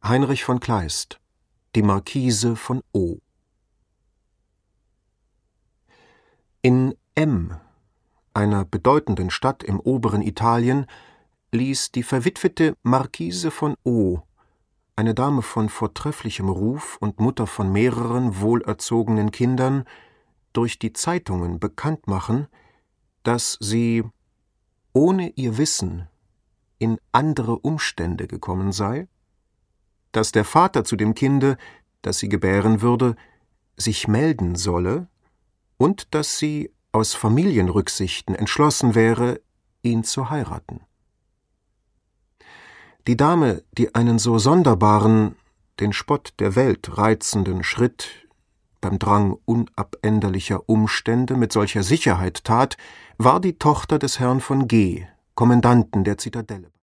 Heinrich von Kleist, die Marquise von O. In M., einer bedeutenden Stadt im oberen Italien, ließ die verwitwete Marquise von O., eine Dame von vortrefflichem Ruf und Mutter von mehreren wohlerzogenen Kindern, durch die Zeitungen bekannt machen, dass sie, ohne ihr Wissen, in andere Umstände gekommen sei, dass der Vater zu dem Kinde, das sie gebären würde, sich melden solle und dass sie aus Familienrücksichten entschlossen wäre, ihn zu heiraten. Die Dame, die einen so sonderbaren, den Spott der Welt reizenden Schritt beim Drang unabänderlicher Umstände mit solcher Sicherheit tat, war die Tochter des Herrn von G., Kommandanten der Zitadelle.